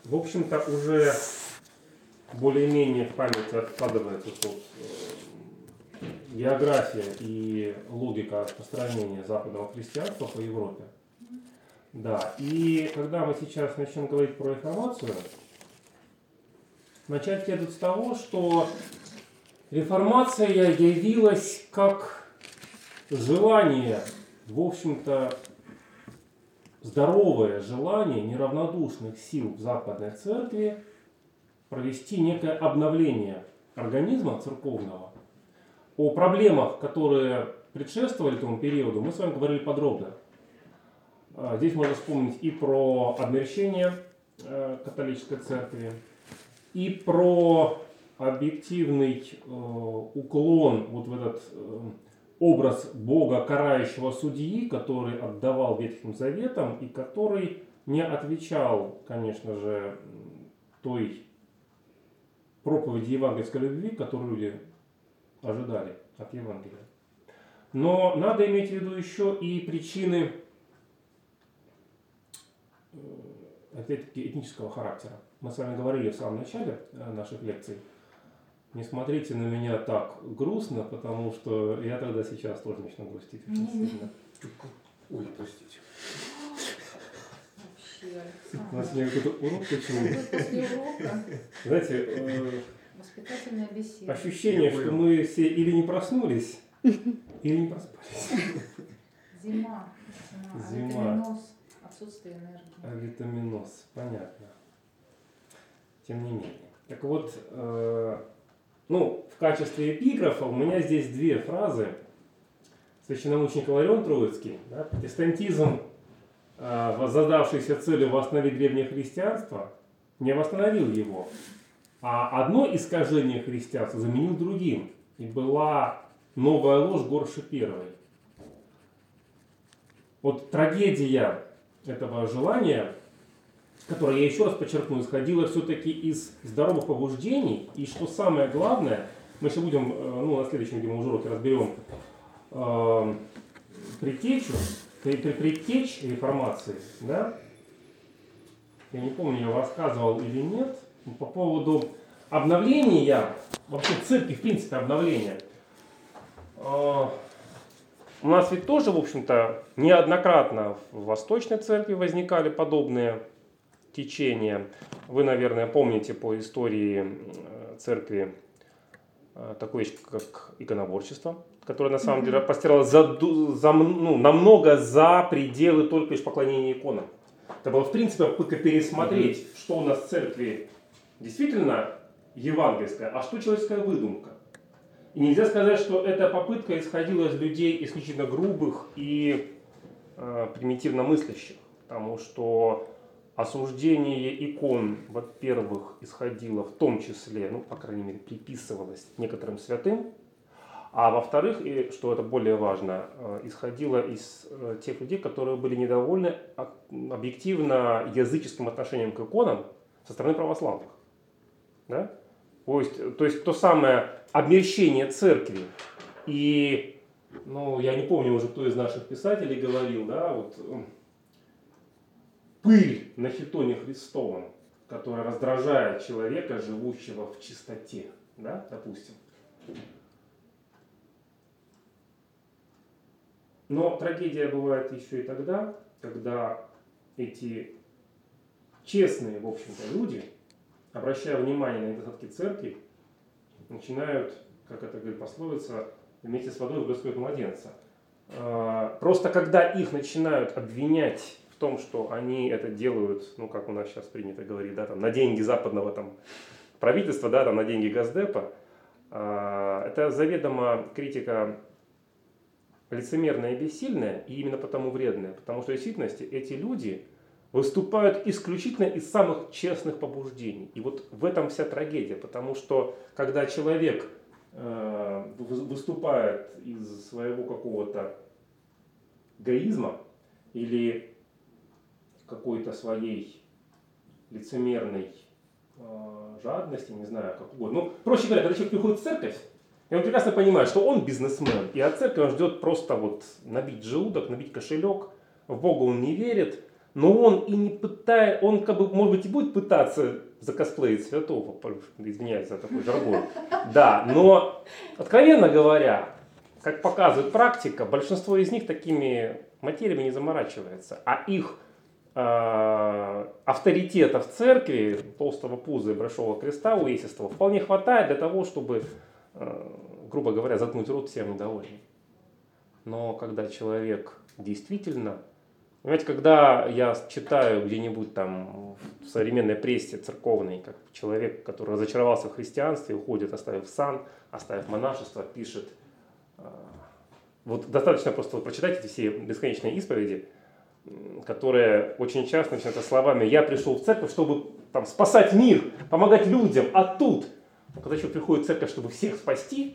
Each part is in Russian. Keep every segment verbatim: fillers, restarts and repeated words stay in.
В общем-то, уже более-менее в память откладывается вот, э, география и логика распространения западного христианства по Европе. Да, и когда мы сейчас начнем говорить про реформацию, начать следует с того, что реформация явилась как желание, в общем-то, здоровое желание неравнодушных сил в Западной Церкви провести некое обновление организма церковного. О проблемах, которые предшествовали этому периоду, мы с вами говорили подробно. Здесь можно вспомнить и про обмерщение католической церкви, и про объективный уклон вот в этот образ Бога карающего судьи, который отдавал Ветхим Заветом и который не отвечал, конечно же, той проповеди евангельской любви, которую люди ожидали от Евангелия. Но надо иметь в виду еще и причины, опять-таки, этнического характера. Мы с вами говорили в самом начале наших лекций. Не смотрите на меня так грустно, потому что я тогда сейчас тоже начну грустить очень сильно. Ой, простите. У нас сегодня какой-то урок почему-то. После урока. Знаете, э, Воспитательная беседа. ощущение, что мы все или не проснулись, или не проспались. Зима. Зима. Зима. Авитаминоз. Отсутствие энергии. Авитаминоз, понятно. Тем не менее. Так вот, э, ну, в качестве эпиграфа у меня здесь две фразы. Священномученик Иларион Троицкий, да, протестантизм, э, задавшийся целью восстановить древнее христианство, не восстановил его, а одно искажение христианства заменил другим. И была новая ложь горше первой. Вот трагедия этого желания, которое, я еще раз подчеркну, исходило все-таки из здоровых побуждений. И что самое главное, мы еще будем, ну, на следующем, где мы уже уроки разберем, э, предтечу, предтечь реформации, да? Я не помню, я рассказывал или нет, по поводу обновления, вообще церкви, в принципе, обновления. Э, у нас ведь тоже, в общем-то, неоднократно в Восточной Церкви возникали подобные течения. Вы, наверное, помните по истории Церкви такую вещь, как иконоборчество, которое на самом деле простиралось за, за, ну, намного за пределы только лишь поклонения иконам. Это была, в принципе, попытка пересмотреть, mm-hmm. что у нас в Церкви действительно евангельская, а что человеческая выдумка. И нельзя сказать, что эта попытка исходила из людей исключительно грубых и э, примитивно мыслящих, потому что осуждение икон, во-первых, исходило в том числе, ну, по крайней мере, приписывалось некоторым святым, а во-вторых, и что это более важно, э, исходило из э, тех людей, которые были недовольны объективно языческим отношением к иконам со стороны православных. Да? То есть, то есть то самое обмерщение церкви. И, ну, я не помню уже, кто из наших писателей говорил, да, вот, пыль на хитоне Христовом, которая раздражает человека, живущего в чистоте, да, допустим. Но трагедия бывает еще и тогда, когда эти честные, в общем-то, люди, обращая внимание на недостатки церкви, начинают, как это говорит пословица, вместе с водой вбрызгивать младенца. Просто когда их начинают обвинять в том, что они это делают, ну, как у нас сейчас принято говорить, да, там, на деньги западного там, правительства, да, там, на деньги Госдепа, это заведомо критика лицемерная и бессильная, и именно потому вредная, потому что в действительности эти люди выступают исключительно из самых честных побуждений. И вот в этом вся трагедия, потому что когда человек э, выступает из своего какого-то эгоизма или какой-то своей лицемерной э, жадности, не знаю, как угодно. Ну, проще говоря, когда человек приходит в церковь, и он прекрасно понимает, что он бизнесмен, и от церкви он ждет просто вот набить желудок, набить кошелек, в Бога он не верит, но он и не пытается, он как бы, может быть, и будет пытаться закосплеить святого, извиняюсь за такой жаргон. Да, но, откровенно говоря, как показывает практика, большинство из них такими материями не заморачивается, а их э, авторитета в церкви, толстого пуза и большого креста увесистого, вполне хватает для того, чтобы, э, грубо говоря, заткнуть рот всем недовольным. Но когда человек действительно... Понимаете, когда я читаю где-нибудь там в современной прессе церковной, как человек, который разочаровался в христианстве, уходит, оставив сан, оставив монашество, пишет... Вот достаточно просто вот прочитать эти все бесконечные исповеди, которые очень часто начинаются словами «я пришел в церковь, чтобы там, спасать мир, помогать людям, а тут...» Когда человек приходит в церковь, чтобы всех спасти,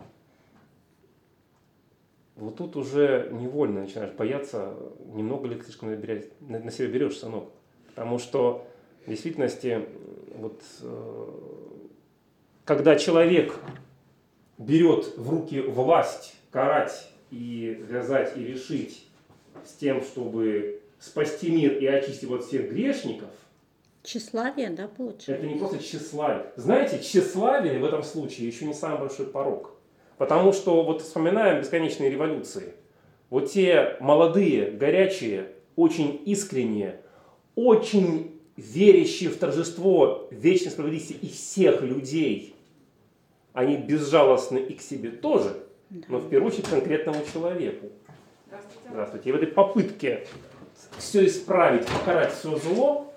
вот тут уже невольно начинаешь бояться, немного ли ты слишком на, на себя берешь, сынок. Потому что в действительности, вот, э, когда человек берет в руки власть карать и вязать и решить с тем, чтобы спасти мир и очистить его от всех грешников, тщеславие, да, получается? Это не просто тщеславие. Знаете, тщеславие в этом случае еще не самый большой порок. Потому что вот вспоминаем бесконечные революции. Вот те молодые, горячие, очень искренние, очень верящие в торжество вечной справедливости и всех людей, они безжалостны и к себе тоже, да. Но в первую очередь к конкретному человеку. Здравствуйте. Здравствуйте. И в этой попытке все исправить, покарать все зло,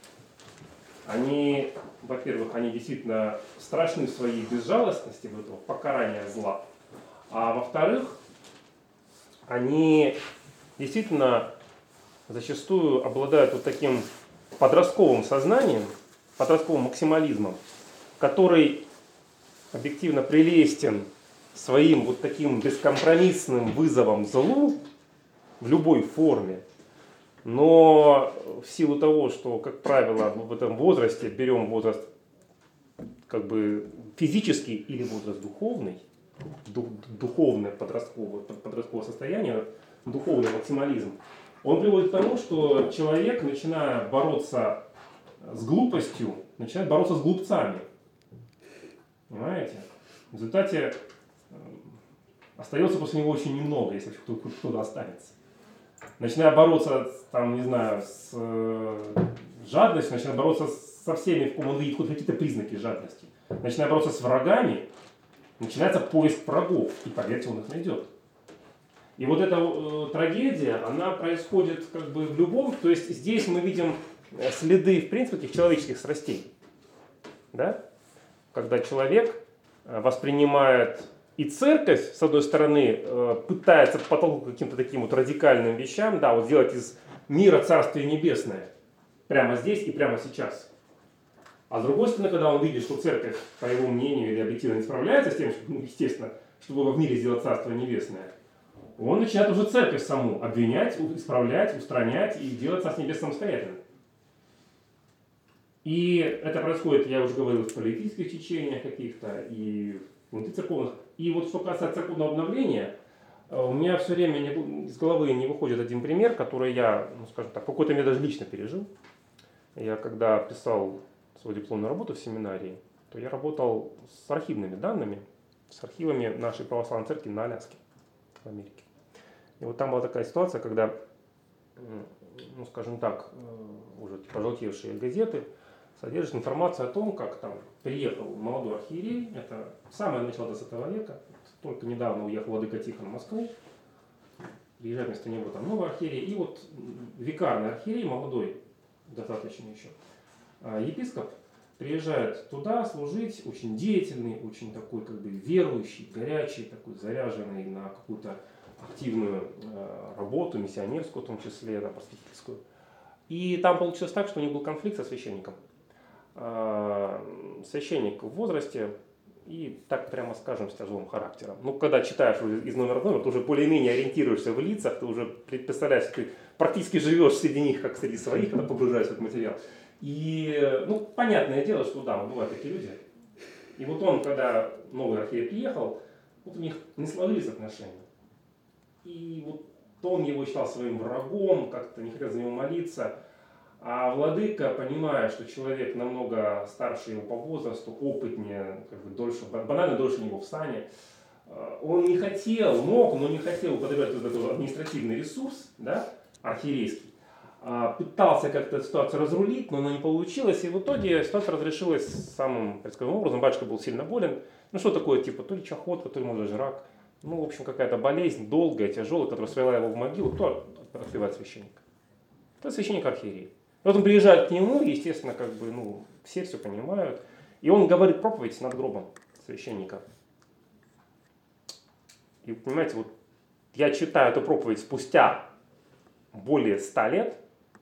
они, во-первых, они действительно страшны в своей безжалостности, в этом покарании зла. А во-вторых, они действительно зачастую обладают вот таким подростковым сознанием, подростковым максимализмом, который объективно прелестен своим вот таким бескомпромиссным вызовом злу в любой форме. Но в силу того, что, как правило, в этом возрасте, берем возраст как бы физический или возраст духовный, дух, духовное подростковое, подростковое состояние, духовный максимализм, он приводит к тому, что человек, начиная бороться с глупостью, начинает бороться с глупцами. Понимаете? В результате остается после него очень немного, если кто-то, кто-то останется. Начиная бороться, там, не знаю, с э, жадностью, начиная бороться со всеми, в ком он видит хоть какие-то признаки жадности. Начиная бороться с врагами, начинается поиск врагов, и поверьте, он их найдет. И вот эта э, трагедия, она происходит как бы в любом, то есть здесь мы видим следы, в принципе, таких человеческих страстей. Да? Когда человек воспринимает и церковь, с одной стороны, пытается подтолкнуть к каким-то таким вот радикальным вещам, да, вот сделать из мира Царствие Небесное прямо здесь и прямо сейчас. А с другой стороны, когда он видит, что церковь, по его мнению или объективно, не справляется с тем, что, ну, естественно, чтобы в мире сделать Царствие Небесное, он начинает уже церковь саму обвинять, исправлять, устранять и делать Царствие Небесное самостоятельно. И это происходит, я уже говорил, в политических течениях каких-то и внутрицерковных. И вот что касается церковного обновления, у меня все время не, из головы не выходит один пример, который я, ну, скажем так, какой-то мне даже лично пережил. Я когда писал свою дипломную работу в семинарии, то я работал с архивными данными, с архивами нашей православной церкви на Аляске, в Америке. И вот там была такая ситуация, когда, ну, скажем так, уже пожелтевшие газеты содержит информацию о том, как там приехал молодой архиерей, это самое начало двадцатого века, только недавно уехал владыка Тихон в Москву, приезжает вместо него там новый архиерей, и вот викарный архиерей, молодой, достаточно еще, епископ, приезжает туда служить, очень деятельный, очень такой как бы верующий, горячий, такой заряженный на какую-то активную работу, миссионерскую в том числе, да, просветительскую. И там получилось так, что у них был конфликт со священником. Священник в возрасте и, так прямо скажем, с тяжелым характером. Ну, когда читаешь из номера в номер, ты уже более-менее ориентируешься в лицах, ты уже представляешь, ты практически живешь среди них, как среди своих, когда погружаешься в этот материал. И, ну, понятное дело, что да, бывают такие люди. И вот он, когда новый архиерей приехал, вот у них не сложились отношения. И вот Хтон его считал своим врагом, как-то не хотел за него молиться. А владыка, понимая, что человек намного старше его по возрасту, опытнее, как бы дольше, банально дольше него в сане, он не хотел, мог, но не хотел употреблять вот этот административный ресурс, да, архиерейский. Пытался как-то эту ситуацию разрулить, но она не получилась, и в итоге ситуация разрешилась самым предсказуемым образом. Батюшка был сильно болен. Ну что такое, типа, то ли чахотка, то ли, может, даже рак. Ну, в общем, какая-то болезнь долгая, тяжелая, которая свела его в могилу. Кто отпевает священника? Это священник архиерей. И вот он приезжает к нему, и, естественно, как бы, ну, все все понимают. И он говорит проповедь над гробом священника. И, понимаете, вот я читаю эту проповедь спустя более ста лет,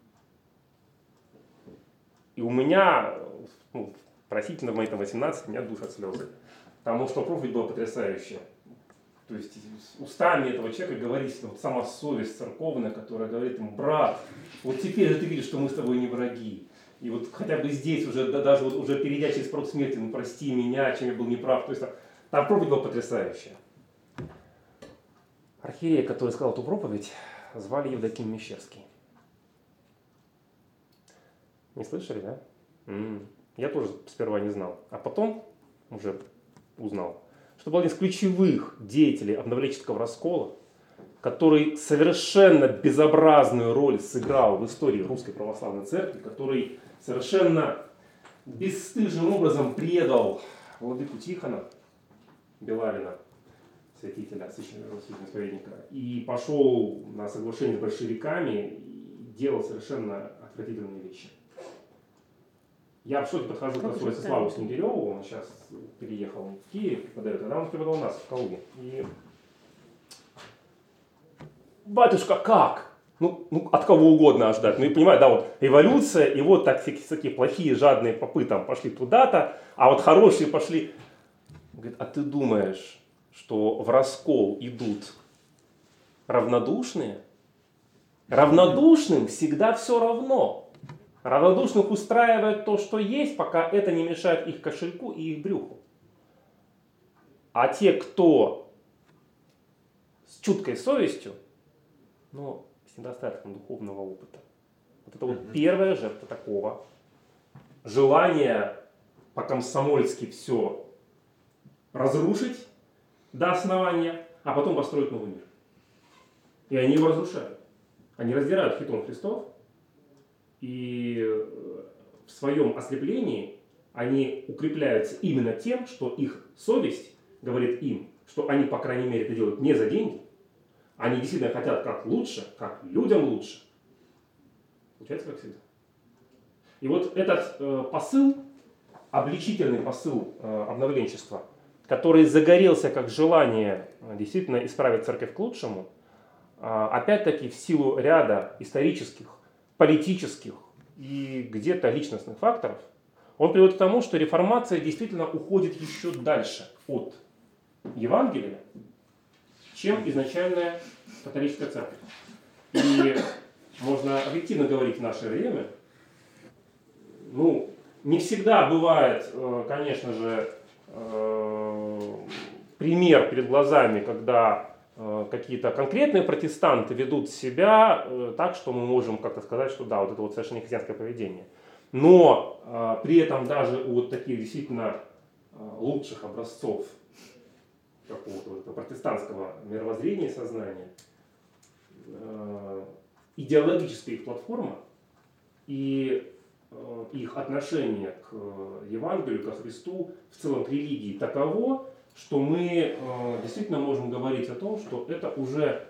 и у меня, ну, просительно в мои там восемнадцать, у меня душат слезы. Потому что проповедь была потрясающая. То есть устами этого человека говорит вот сама совесть церковная, которая говорит ему: брат, вот теперь же ты видишь, что мы с тобой не враги. И вот хотя бы здесь, уже, да, даже вот, уже перейдя через порог смерти, ну прости меня, чем я был неправ. То есть там, там проповедь была потрясающая. Архиерея, который сказал эту проповедь, звали Евдоким Мещерский. Не слышали, да? М-м. Я тоже сперва не знал. А потом уже узнал, что был один из ключевых деятелей обновленческого раскола, который совершенно безобразную роль сыграл в истории Русской Православной Церкви, который совершенно бесстыжим образом предал владыку Тихона Белавина, святителя, священного исповедника, и пошел на соглашение с большевиками и делал совершенно отвратительные вещи. Я в шоке подхожу к отцу Ростиславу Снегиреву, он сейчас переехал в Киев, преподает, тогда он преподавал у нас в Калуге. И батюшка, как? Ну, ну, от кого угодно ожидать. Ну, и понимаете, да, вот эволюция, и вот так всякие, всякие плохие, жадные попы там пошли туда-то, а вот хорошие пошли. Говорит, а ты думаешь, что в раскол идут равнодушные? Равнодушным всегда все равно. Равнодушных устраивает то, что есть, пока это не мешает их кошельку и их брюху. А те, кто с чуткой совестью, но с недостатком духовного опыта, вот это вот первая жертва такого желания по-комсомольски все разрушить до основания, а потом построить новый мир. И они его разрушают. Они раздирают хитон Христов, и в своем ослеплении они укрепляются именно тем, что их совесть говорит им, что они, по крайней мере, это делают не за деньги. Они действительно хотят как лучше, как людям лучше. Получается, как всегда. И вот этот э, посыл, обличительный посыл э, обновленчества, который загорелся как желание э, действительно исправить церковь к лучшему, э, опять-таки в силу ряда исторических, политических и где-то личностных факторов, он приводит к тому, что реформация действительно уходит еще дальше от Евангелия, чем изначальная католическая церковь. И можно объективно говорить в наше время, ну, не всегда бывает, конечно же, пример перед глазами, когда какие-то конкретные протестанты ведут себя так, что мы можем как-то сказать, что да, вот это вот совершенно не христианское поведение. Но при этом даже у вот таких действительно лучших образцов какого-то вот протестантского мировоззрения и сознания идеологическая их платформа и их отношение к Евангелию, ко Христу, в целом к религии таково, что мы э, действительно можем говорить о том, что это уже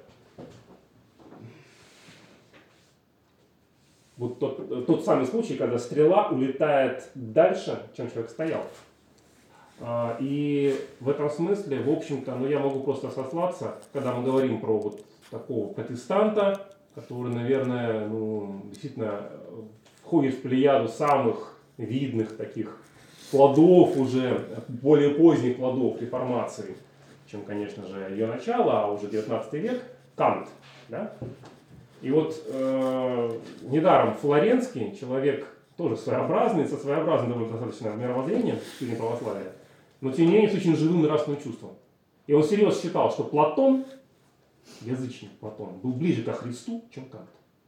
вот тот, тот самый случай, когда стрела улетает дальше, чем человек стоял. А, и в этом смысле, в общем-то, ну, я могу просто сослаться, когда мы говорим про вот такого протестанта, который, наверное, ну, действительно входит в плеяду самых видных таких плодов уже, более поздних плодов реформации, чем, конечно же, ее начало, а уже девятнадцатый век, Кант. Да? И вот э, недаром Флоренский, человек тоже своеобразный, со своеобразным довольно достаточно мировоззрением в стиле православия, но тем не менее с очень живым нравственным чувством. И он серьезно считал, что Платон язычник Платон, был ближе ко Христу, чем Кант.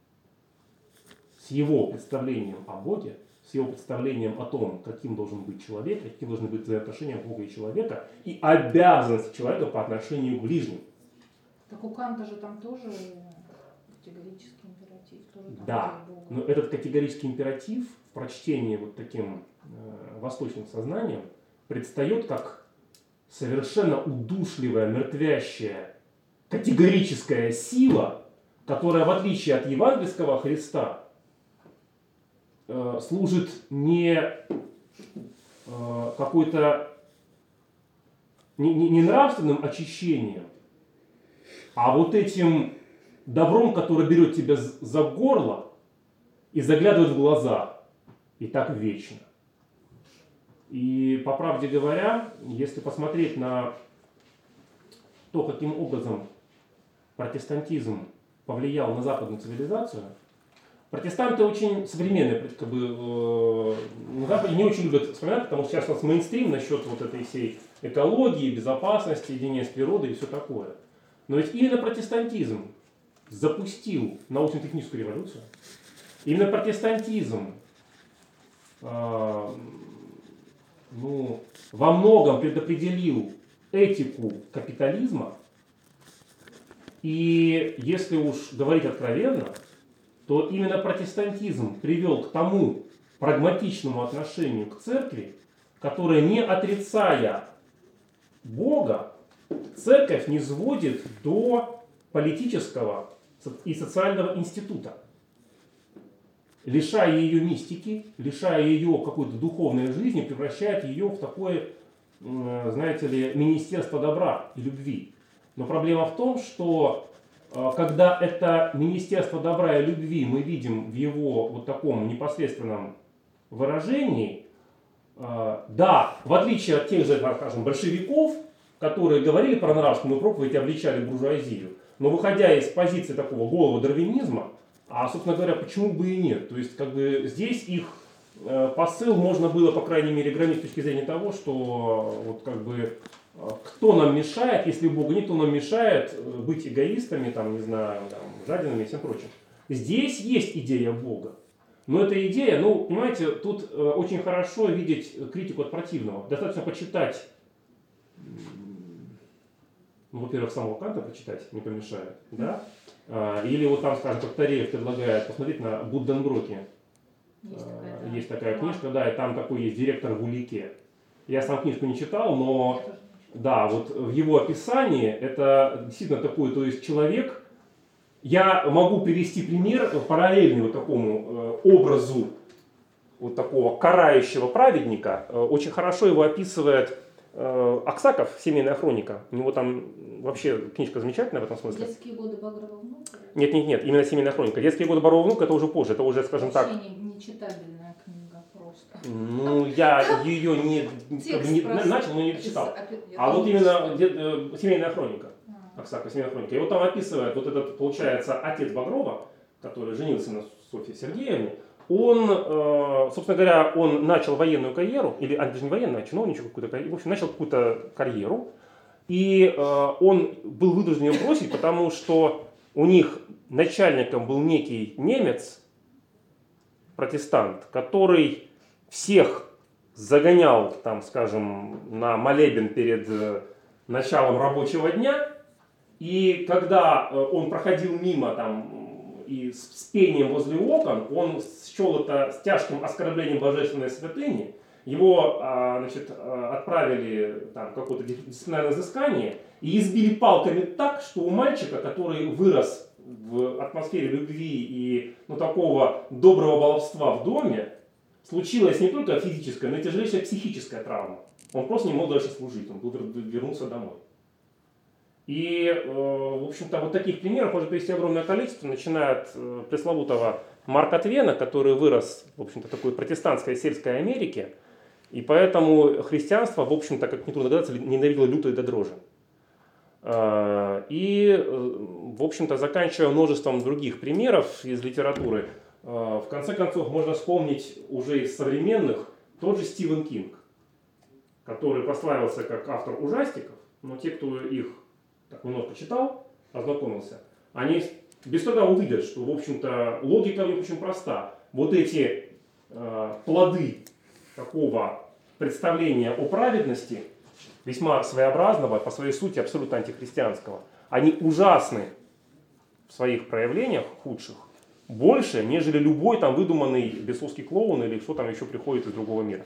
С его представлением о Боге, с его представлением о том, каким должен быть человек, каким должны быть взаимоотношения Бога и человека, и обязанности человека по отношению к ближним. Так у Канта же там тоже категорический императив. Тоже там Да, Бога. но этот категорический императив в прочтении вот таким э, восточным сознанием предстает как совершенно удушливая, мертвящая, категорическая сила, которая, в отличие от евангельского Христа, э, служит не э, какой-то не, не, не нравственным очищением, а вот этим добром, который берет тебя за горло и заглядывает в глаза, и так вечно. И по правде говоря, если посмотреть на то, каким образом протестантизм повлиял на западную цивилизацию, протестанты очень современные, как бы, э, на Западе не очень любят вспоминать, потому что сейчас у нас мейнстрим насчет вот этой всей экологии, безопасности, единения с природой и все такое. Но ведь именно протестантизм запустил научно-техническую революцию. Именно протестантизм э, ну, во многом предопределил этику капитализма. И если уж говорить откровенно, то именно протестантизм привел к тому прагматичному отношению к церкви, которое, не отрицая Бога, церковь не сводит до политического и социального института, лишая ее мистики, лишая ее какой-то духовной жизни, превращает ее в такое, знаете ли, министерство добра и любви. Но проблема в том, что когда это министерство добра и любви мы видим в его вот таком непосредственном выражении, да, в отличие от тех же, скажем, большевиков, которые говорили про нравственную проповедь и обличали буржуазию, но выходя из позиции такого голого дарвинизма, а, собственно говоря, почему бы и нет? То есть, как бы, здесь их э, посыл можно было, по крайней мере, гранить с точки зрения того, что вот, как бы, э, кто нам мешает, если Бога нет, кто нам мешает быть эгоистами, там, не знаю, там, жадинами и всем прочим. Здесь есть идея Бога. Но эта идея, ну, понимаете, тут э, очень хорошо видеть критику от противного. Достаточно почитать, ну, во-первых, самого Канта почитать не помешает, да? Или вот там, скажем, Коктареев предлагает посмотреть на Будденброке. Есть такая, да. Есть такая книжка, да, и там такой есть директор в Улике. Я сам книжку не читал, но да, вот в его описании это действительно такой, то есть человек, я могу привести пример параллельный вот такому образу вот такого карающего праведника. Очень хорошо его описывает Аксаков, «Семейная хроника». У него там вообще книжка замечательная в этом смысле. Детские годы Багрова внука? Нет, нет, нет, именно «Семейная хроника». «Детские годы Багрова внука» это уже позже, это уже, скажем Вообще так. Не, не читабельная книга просто. Ну, я ее не, не начал, но не читал. А вот именно «Семейная хроника». Аксаков, «Семейная хроника». И вот там описывает вот этот, получается, отец Багрова, который женился на Софье Сергеевне. Он, собственно говоря, он начал военную карьеру, или а, не военную, а чиновничью какую-то карьеру, в общем, начал какую-то карьеру, и он был вынужден ее бросить, потому что у них начальником был некий немец, протестант, который всех загонял, там, скажем, на молебен перед началом рабочего дня, и когда он проходил мимо, там, и с пением возле окон, он счел это с тяжким оскорблением божественной святыни. Его, значит, отправили там, в какое-то дисциплинарное взыскание и избили палками так, что у мальчика, который вырос в атмосфере любви и, ну, такого доброго баловства в доме, случилась не только физическая, но и тяжелейшая психическая травма. Он просто не мог дальше служить, он вернулся домой. И, в общем-то, вот таких примеров можно привести огромное количество, начиная от пресловутого Марка Твена, который вырос, в общем-то, в такой протестантской сельской Америке, и поэтому христианство, в общем-то, как нетрудно догадаться, ненавидело люто и до дрожи. И, в общем-то, заканчивая множеством других примеров из литературы, в конце концов, можно вспомнить уже из современных тот же Стивен Кинг, который прославился как автор ужастиков, но те, кто их так немножко читал, ознакомился, они без труда увидят, что, в общем-то, логика у них очень проста. Вот эти э, плоды такого представления о праведности, весьма своеобразного, по своей сути абсолютно антихристианского, они ужасны в своих проявлениях худших, больше, нежели любой там выдуманный бесовский клоун или что там еще приходит из другого мира.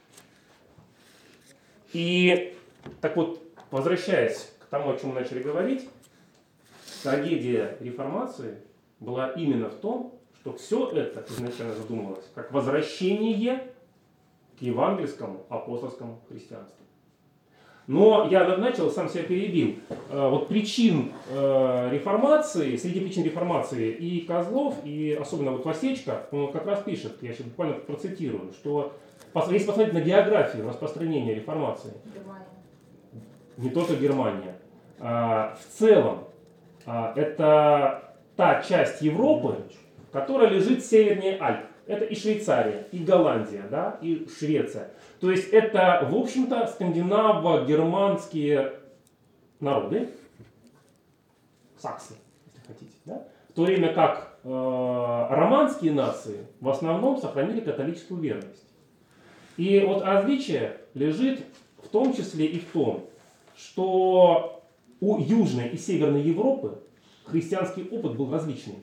И так вот, возвращаясь к тому, о чем мы начали говорить, трагедия реформации была именно в том, что все это изначально задумывалось как возвращение к евангельскому апостольскому христианству. Но я начал, сам себя перебил. Вот причин реформации, среди причин реформации и Козлов, и особенно вот Васечка, он как раз пишет, я сейчас буквально процитирую, что если посмотреть на географию распространения реформации, Германия. не только Германия, в целом это та часть Европы, которая лежит севернее Альп. Это и Швейцария, и Голландия, да, и Швеция. То есть это, в общем-то, скандинаво-германские народы, саксы, если хотите, да? В то время как э, романские нации в основном сохранили католическую верность. И вот различие лежит в том числе и в том, что у Южной и Северной Европы христианский опыт был различный.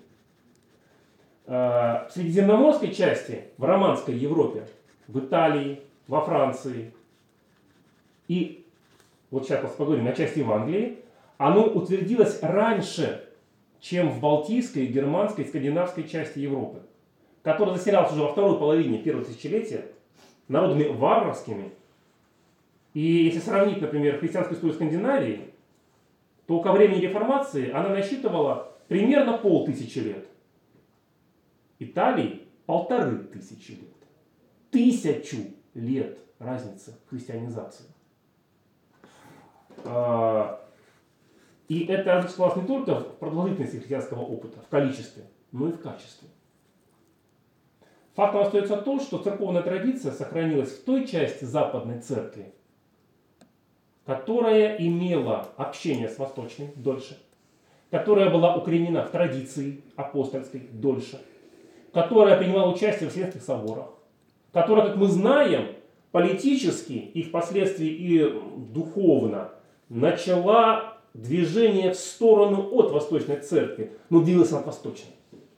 В средиземноморской части, в романской Европе, в Италии, во Франции и, вот сейчас поговорим о части в Англии, оно утвердилось раньше, чем в балтийской, германской, скандинавской части Европы, которая заселялась уже во второй половине первого тысячелетия народами варварскими. И если сравнить, например, христианскую историю Скандинавии, то ко времени реформации она насчитывала примерно полтысячи лет. Италии полторы тысячи лет. Тысячу лет разницы в христианизации. И это осуществлялось не только в продолжительности христианского опыта, в количестве, но и в качестве. Фактом остается то, что церковная традиция сохранилась в той части Западной Церкви, которая имела общение с Восточной дольше, которая была укоренена в традиции апостольской дольше, которая принимала участие в Вселенских соборах, которая, как мы знаем, политически и впоследствии и духовно начала движение в сторону от Восточной Церкви, но двигалась от Восточной.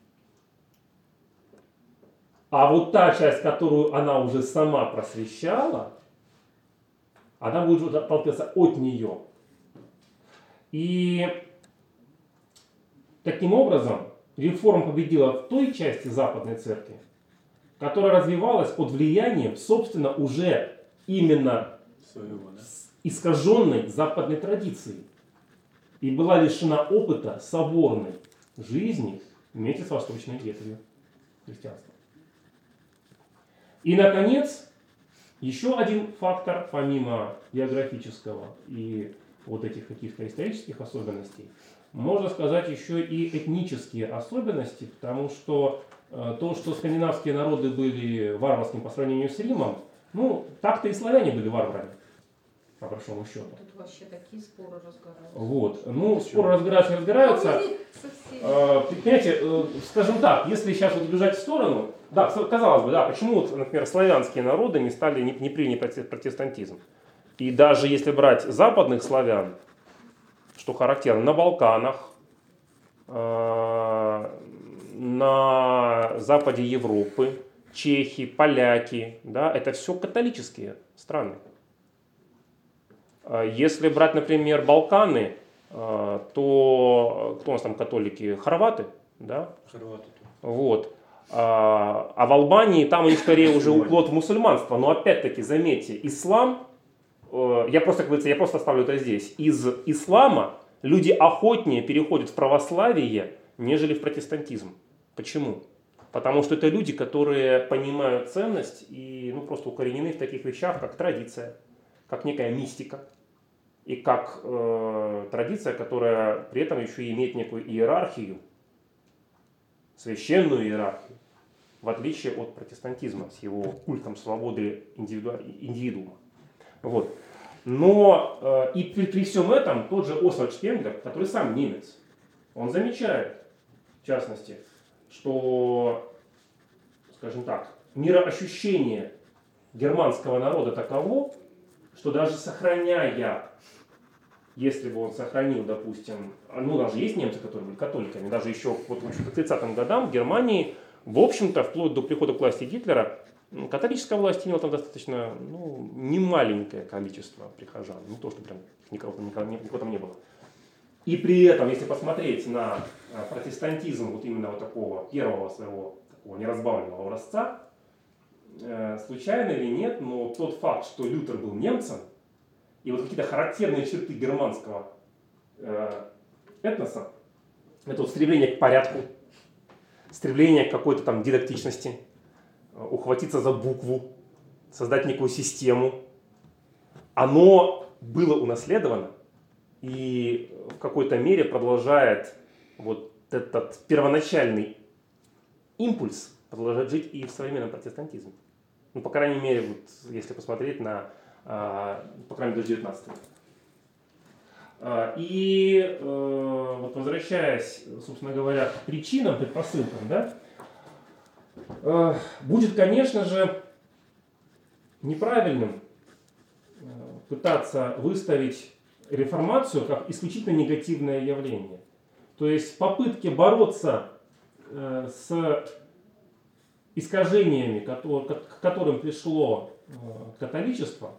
А вот та часть, которую она уже сама просвещала, она будет уже отталкиваться от нее. И таким образом реформа победила в той части Западной Церкви, которая развивалась под влиянием, собственно, уже именно Своего, да? искаженной западной традиции. И была лишена опыта соборной жизни вместе с восточной ветвью христианства. И, наконец, еще один фактор, помимо географического и вот этих каких-то исторических особенностей, можно сказать еще и этнические особенности, потому что э, то, что скандинавские народы были варварскими по сравнению с Римом, ну, так-то и славяне были варварами, по большому счету. Тут вообще такие споры разгораются. Вот. Ну, споры разгораются, разгораются. Э, понимаете, э, скажем так, если сейчас вот бежать в сторону, да, казалось бы, да, почему, вот, например, славянские народы не стали, не, не приняли протестантизм. И даже если брать западных славян, что характерно, на Балканах, э, на западе Европы, чехи, поляки, да, это все католические страны. Если брать, например, Балканы, э, то кто у нас там католики? Хорваты, да? Хорваты. Вот. А, а в Албании там у них скорее уже уклон в мусульманство. Но опять-таки, заметьте, ислам, э, я просто, как говорится, я просто оставлю это здесь. Из ислама люди охотнее переходят в православие, нежели в протестантизм. Почему? Потому что это люди, которые понимают ценность и ну, просто укоренены в таких вещах, как традиция, как некая мистика. И как э, традиция, которая при этом еще и имеет некую иерархию, священную иерархию, в отличие от протестантизма с его культом свободы индивиду... индивидуума. Вот. Но э, и при, при всем этом тот же Освальд Шпенглер, который сам немец, он замечает, в частности, что, скажем так, мироощущение германского народа таково, что даже сохраняя, если бы он сохранил, допустим, ну, даже есть немцы, которые были католиками, даже еще вот, к тридцатым годам в Германии, в общем-то, вплоть до прихода к власти Гитлера, католическая власть имела там достаточно, ну, немаленькое количество прихожан, не то, что прям никого, никого, никого там не было. И при этом, если посмотреть на протестантизм вот именно вот такого первого своего такого неразбавленного образца, случайно или нет, но тот факт, что Лютер был немцем, и вот какие-то характерные черты германского этноса, это вот стремление к порядку, стремление к какой-то там дидактичности, ухватиться за букву, создать некую систему, оно было унаследовано и в какой-то мере продолжает вот этот первоначальный импульс продолжать жить и в современном протестантизме. Ну, по крайней мере, вот, если посмотреть на, а, по крайней мере, до девятнадцатого века. А, и а, вот возвращаясь, собственно говоря, к причинам, предпосылкам, да, а, будет, конечно же, неправильным пытаться выставить реформацию как исключительно негативное явление. То есть попытки бороться э, с искажениями, которые, к которым пришло э, католичество,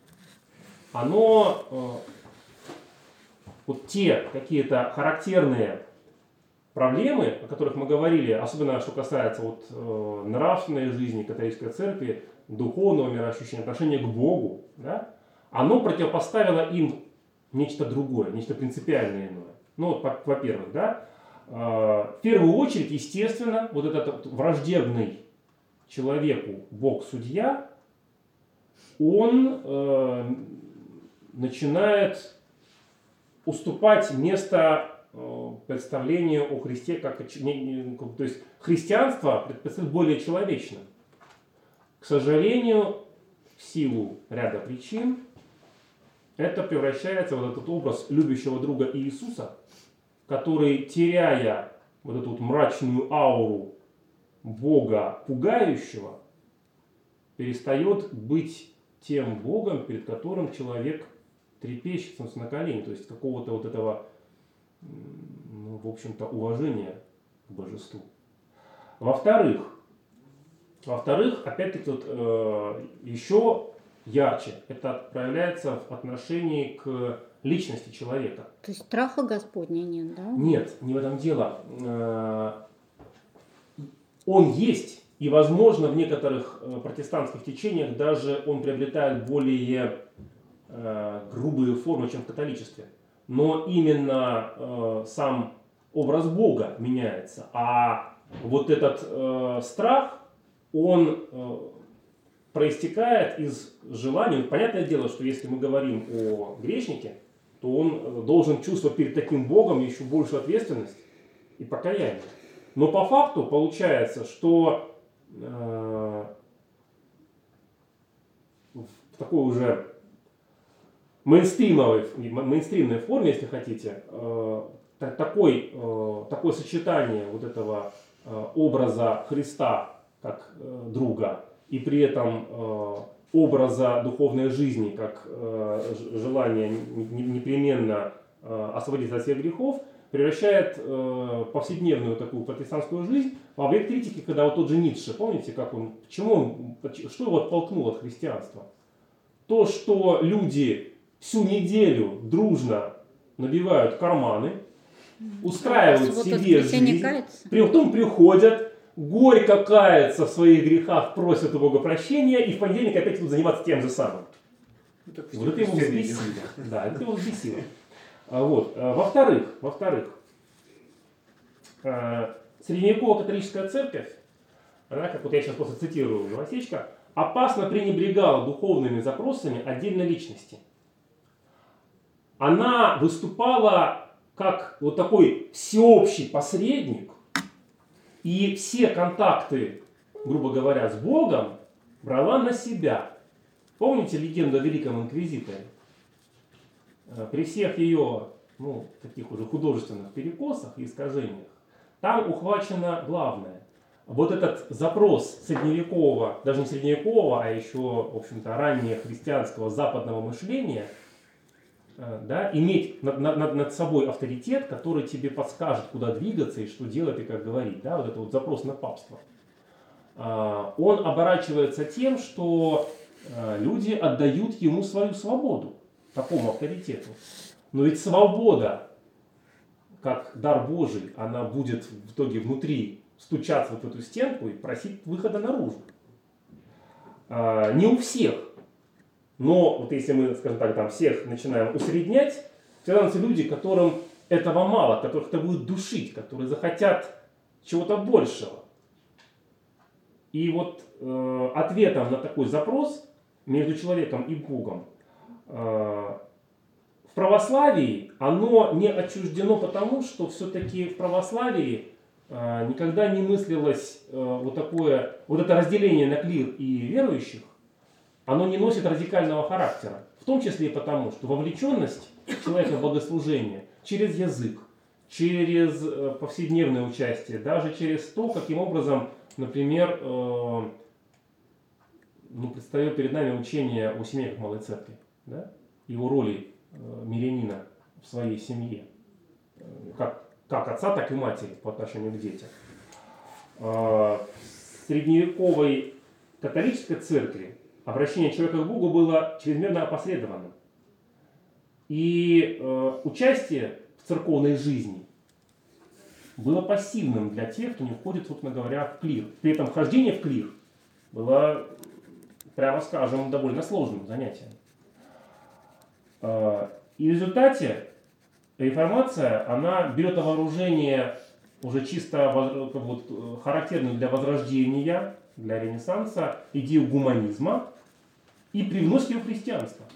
оно, э, вот те какие-то характерные проблемы, о которых мы говорили, особенно что касается вот, э, нравственной жизни католической церкви, духовного мироощущения, отношения к Богу, да, оно противопоставило им нечто другое, нечто принципиально иное. Ну, вот, во-первых, да, э, в первую очередь, естественно, вот этот враждебный человеку Бог-судья, он э, начинает уступать место э, представлению о Христе, как, то есть христианство представляет более человечным. К сожалению, в силу ряда причин, это превращается в вот этот образ любящего друга Иисуса, который, теряя вот эту вот мрачную ауру Бога пугающего, перестает быть тем Богом, перед которым человек трепещет на колени, то есть какого-то вот этого, ну, в общем-то, уважения к божеству. Во-вторых, во-вторых, опять-таки, вот, э, еще ярче это проявляется в отношении к личности человека. То есть страха Господня нет, да? Нет, не в этом дело. Он есть, и, возможно, в некоторых протестантских течениях даже он приобретает более грубые формы, чем в католичестве. Но именно сам образ Бога меняется, а вот этот страх, он проистекает из желания. Понятное дело, что если мы говорим о грешнике, то он должен чувствовать перед таким Богом еще большую ответственность и покаяние. Но по факту получается, что э, в такой уже мейнстримовой, мейнстримной форме, если хотите, э, такой, э, такое сочетание вот этого э, образа Христа как э, друга и при этом э, образа духовной жизни как э, желание непременно э, освободиться от всех грехов, превращает э, повседневную такую протестантскую жизнь в объект критики, когда вот тот же Ницше, помните, как он, почему он, что его оттолкнуло от христианства? То, что люди всю неделю дружно набивают карманы, устраивают себе жизнь, потом приходят, горько каются в своих грехах, просят у Бога прощения, и в понедельник опять будут заниматься тем же самым. Ну, вот это его взбесило. Да, это его взбесило. Вот. Во-вторых, во-вторых, средневековая католическая церковь, она, как вот я сейчас просто цитирую Новосечка, опасно пренебрегала духовными запросами отдельной личности. Она выступала как вот такой всеобщий посредник, и все контакты, грубо говоря, с Богом брала на себя. Помните легенду о Великом Инквизиторе? При всех ее ну, таких уже художественных перекосах и искажениях, там ухвачено главное. Вот этот запрос средневекового, даже не средневекового, а еще, в общем-то, раннего христианского западного мышления, да, иметь над, над, над собой авторитет, который тебе подскажет, куда двигаться и что делать и как говорить. Да, вот это вот запрос на папство. Он оборачивается тем, что люди отдают ему свою свободу, такому авторитету. Но ведь свобода, как дар Божий, она будет в итоге внутри стучаться вот в эту стенку и просить выхода наружу. Не у всех. Но вот если мы, скажем так, там всех начинаем усреднять, всегда найдутся люди, которым этого мало, которых это будет душить, которые захотят чего-то большего. И вот э, ответом на такой запрос между человеком и Богом э, в православии оно не отчуждено потому, что все-таки в православии э, никогда не мыслилось э, вот такое, вот это разделение на клир и верующих, оно не носит радикального характера. В том числе и потому, что вовлеченность человека в богослужение через язык, через повседневное участие, даже через то, каким образом, например, э, ну, предстает перед нами учение о семье Малой Церкви, да? Его роли э, мирянина в своей семье, э, как, как отца, так и матери по отношению к детям. Э, в средневековой католической церкви обращение человека к Богу было чрезмерно опосредованным. И э, участие в церковной жизни было пассивным для тех, кто не входит, собственно говоря, в клир. При этом вхождение в клир было, прямо скажем, довольно сложным занятием. Э, и в результате реформация, она берет на вооружение уже чисто вот, характерную для Возрождения, для Ренессанса идею гуманизма и привносит ее в христианство.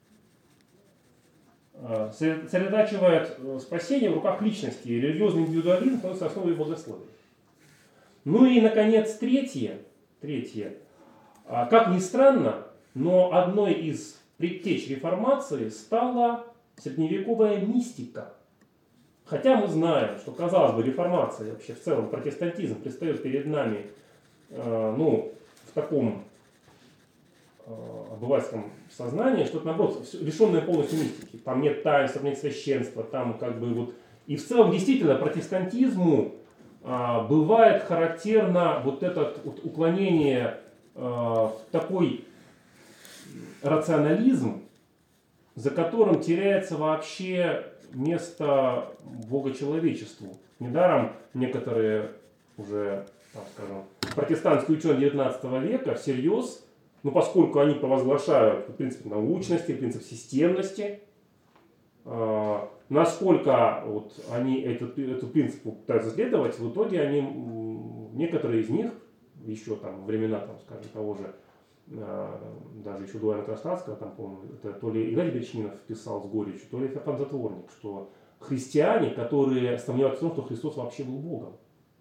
Сосредотачивает спасение в руках личности. Религиозный индивидуализм становится основой богословия. Ну и, наконец, третье. Третье. Как ни странно, но одной из предтеч реформации стала средневековая мистика. Хотя мы знаем, что, казалось бы, реформация, вообще в целом протестантизм предстает перед нами э, ну, в таком э, обывательском сознании, что это, наоборот, лишенное полностью мистики. Там нет таинства, нет священства, там как бы вот... И в целом, действительно, протестантизму э, бывает характерно вот это вот уклонение э, в такой рационализм, за которым теряется вообще место богочеловечеству. Недаром некоторые уже, так скажем, протестантские ученые девятнадцатого века всерьез, ну, поскольку они провозглашают принцип научности, принцип системности, э, насколько вот они этот, эту принципу пытаются следовать, в итоге они, некоторые из них, еще там во времена, там, скажем, того же, даже еще до Иоанна Кронштадтского, там, по-моему, это то ли Игнатий Бречнинов писал с горечью, то ли Феофан Затворник, что христиане, которые сомневаются в том, что Христос вообще был Богом,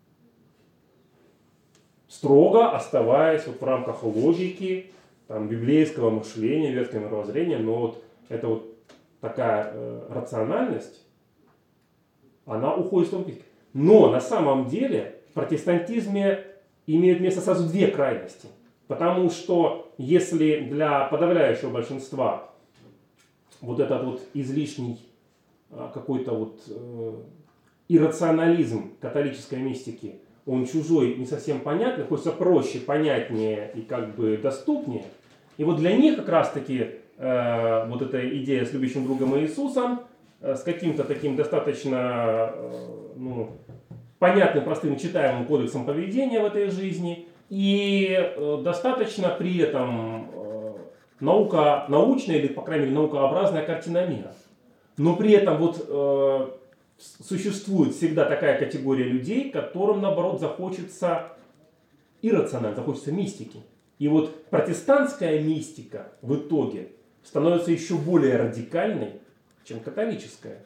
строго оставаясь вот в рамках логики, там, библейского мышления, ветского мировоззрения, но вот эта вот такая э, рациональность, она уходит в том. Но на самом деле в протестантизме имеют место сразу две крайности. Потому что если для подавляющего большинства вот этот вот излишний какой-то вот э, иррационализм католической мистики, он чужой, не совсем понятный, хочется проще, понятнее и как бы доступнее. И вот для них как раз-таки э, вот эта идея с любящим другом Иисусом, э, с каким-то таким достаточно э, ну, понятным, простым, читаемым кодексом поведения в этой жизни, и э, достаточно при этом э, наука, научная или, по крайней мере, наукообразная картина мира. Но при этом вот э, существует всегда такая категория людей, которым, наоборот, захочется иррационально, захочется мистики. И вот протестантская мистика в итоге становится еще более радикальной, чем католическая.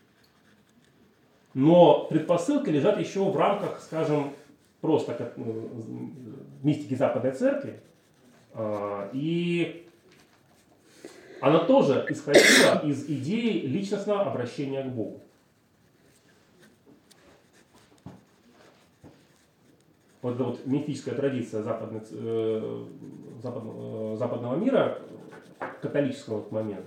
Но предпосылки лежат еще в рамках, скажем, просто как, мистики Западной Церкви. И она тоже исходила из идеи личностного обращения к Богу. Вот эта вот мифическая традиция западной, э, западного, э, западного мира, католического в этот момент,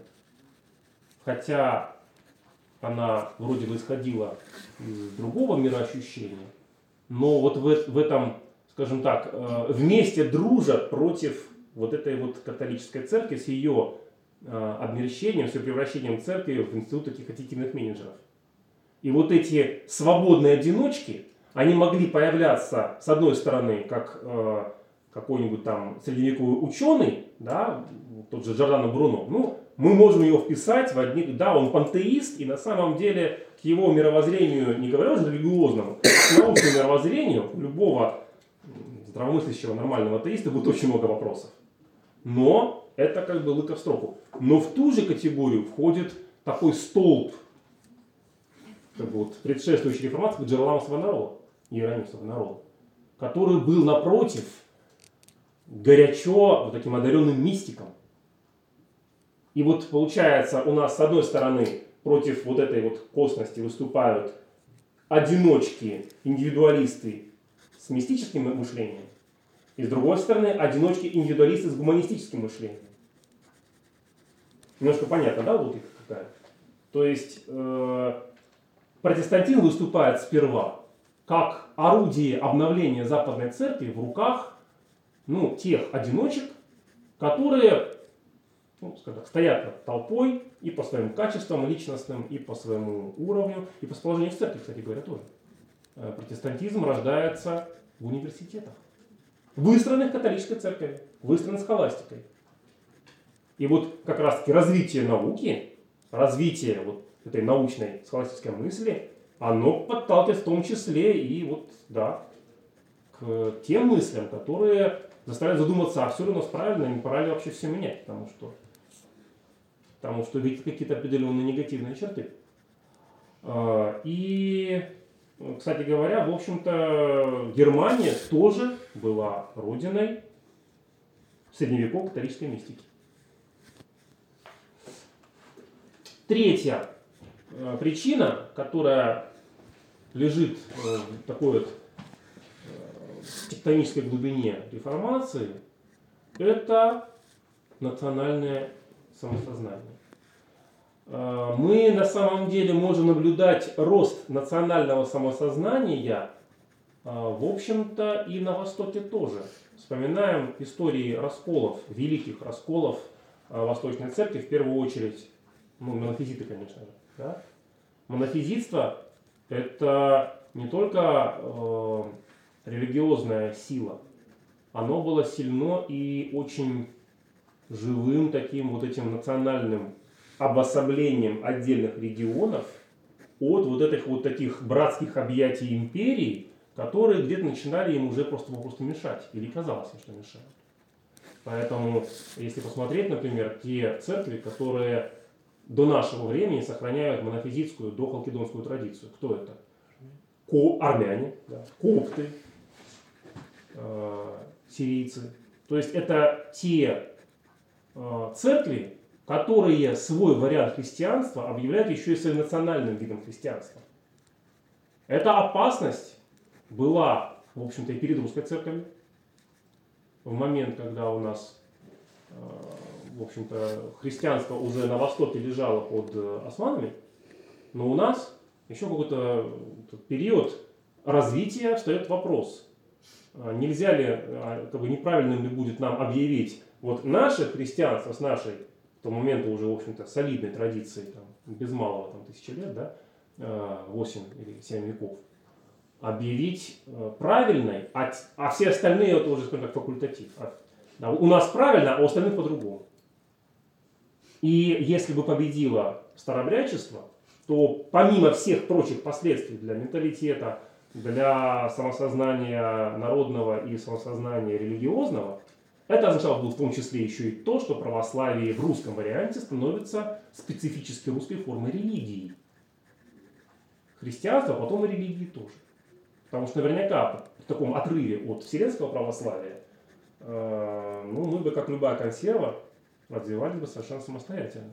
хотя она вроде бы исходила из другого мироощущения, но вот в, в этом, скажем так, э, вместе дружат против вот этой вот католической церкви с ее э, обмерщением, с ее превращением церкви в институт таких отечественных менеджеров. И вот эти свободные одиночки, они могли появляться, с одной стороны, как э, какой-нибудь там средневековый ученый, да, тот же Джордано Бруно. Ну, мы можем его вписать в одних, да, он пантеист, и на самом деле к его мировоззрению, не говоря уже религиозному, к научному мировоззрению любого здравомыслящего нормального атеиста будет очень много вопросов. Но это как бы лыка в строку. Но в ту же категорию входит такой столб, как бы вот предшествующий реформации, как Джероламо Савонарола, Иероним Савонарола, который был напротив горячо вот таким одаренным мистиком. И вот получается у нас с одной стороны против вот этой вот косности выступают одиночки, индивидуалисты с мистическим мышлением, и с другой стороны одиночки-индивидуалисты с гуманистическим мышлением. Немножко понятно, да, логика какая? То есть э, протестантизм выступает сперва как орудие обновления Западной Церкви в руках, ну, тех одиночек, которые, ну, скажем так, стоят над толпой и по своим качествам личностным, и по своему уровню, и по положению в церкви, кстати говоря, тоже. Протестантизм рождается в университетах, выстроенных католической церковью, выстроенных схоластикой. И вот как раз-таки развитие науки, развитие вот этой научной схоластической мысли, оно подталкивает в том числе и вот, да, к тем мыслям, которые заставляют задуматься, а все ли у нас правильно, не пора ли вообще все менять, потому что, потому что видят какие-то определенные негативные черты. И, кстати говоря, в общем-то, Германия тоже была родиной средневековой католической мистики. Третья причина, которая лежит в такой вот тектонической глубине реформации, это национальное самосознание. Мы на самом деле можем наблюдать рост национального самосознания, в общем-то, и на Востоке тоже. Вспоминаем истории расколов, великих расколов Восточной Церкви, в первую очередь, ну, монофизиты, конечно же. Да? Монофизитство – это не только э, религиозная сила, оно было сильно и очень живым таким вот этим национальным обособлением отдельных регионов от вот этих вот таких братских объятий империи, которые где-то начинали им уже просто попросту мешать, или казалось, что мешают. Поэтому, если посмотреть, например, те церкви, которые до нашего времени сохраняют монофизитскую дохалкидонскую традицию. Кто это? Ко- армяне, да, копты, э, сирийцы. То есть это те э, церкви, которые свой вариант христианства объявляют еще и своим национальным видом христианства. Эта опасность была, в общем-то, и перед русской церковью. В момент, когда у нас э, в общем-то, христианство уже на Востоке лежало под османами, но у нас еще какой-то период развития встает вопрос. Нельзя ли, как бы неправильным ли будет нам объявить вот наше христианство с нашей, к тому моменту уже, в общем-то, солидной традицией, там, без малого там, тысячи лет, да, восемь или семь веков, объявить правильной, а, а все остальные это уже, скажем так, факультатив. Да, у нас правильно, а у остальных по-другому. И если бы победило старообрядчество, то помимо всех прочих последствий для менталитета, для самосознания народного и самосознания религиозного, это означало бы в том числе еще и то, что православие в русском варианте становится специфически русской формой религии. Христианство, а потом и религии тоже. Потому что наверняка в таком отрыве от вселенского православия, э, ну, мы бы, как любая консерва, развивались бы совершенно самостоятельно.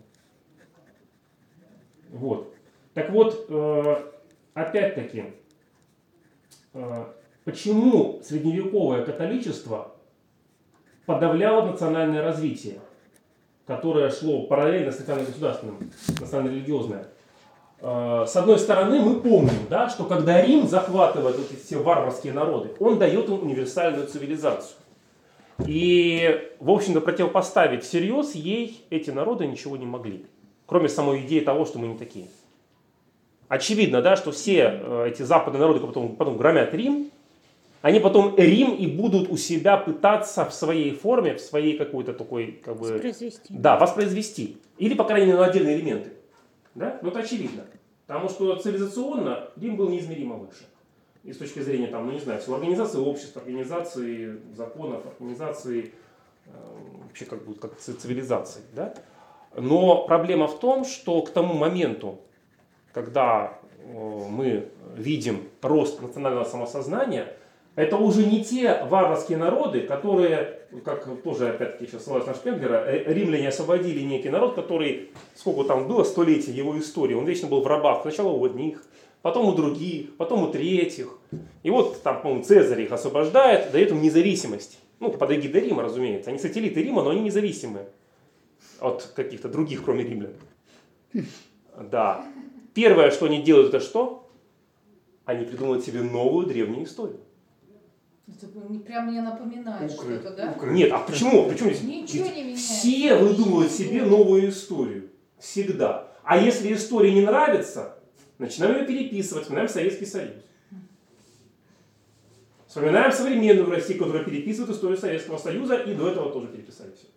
Вот. Так вот, э, опять-таки, э, почему средневековое католичество подавляло национальное развитие, которое шло параллельно с национально-государственным, национально-религиозное? Э, с одной стороны, мы помним, да, что когда Рим захватывает вот эти все варварские народы, он дает им универсальную цивилизацию. И, в общем-то, противопоставить всерьез ей эти народы ничего не могли. Кроме самой идеи того, что мы не такие. Очевидно, да, что все э, эти западные народы потом, потом громят Рим, они потом Рим и будут у себя пытаться в своей форме, в своей какой-то такой, как бы... Воспроизвести. Да, воспроизвести. Или, по крайней мере, на отдельные элементы. Да? Ну, это очевидно. Потому что цивилизационно Рим был неизмеримо выше. И с точки зрения, там, ну не знаю, всего организации общества, организации законов, организации э, вообще как бы как цивилизации. Да? Но проблема в том, что к тому моменту, когда э, мы видим рост национального самосознания, это уже не те варварские народы, которые, как тоже опять-таки сейчас ссылаюсь на Шпенглера, э, римляне освободили некий народ, который, сколько там было, столетий его истории, он вечно был в рабах, сначала у одних, потом у других, потом у третьих. И вот там, по-моему, Цезарь их освобождает, дает им независимость. Ну, под эгидой Рима, разумеется. Они сателлиты Рима, но они независимые от каких-то других, кроме римлян. Да. Первое, что они делают, это что? Они придумывают себе новую древнюю историю. Это прям мне напоминает Укра... что-то, да? Укра... Нет, а почему? Почему здесь? Ничего не меняется. Все выдумывают себе новую историю. Всегда. А если история не нравится, начинаем ее переписывать, вспоминаем Советский Союз. Вспоминаем современную Россию, которая переписывает историю Советского Союза, и до этого тоже переписали все.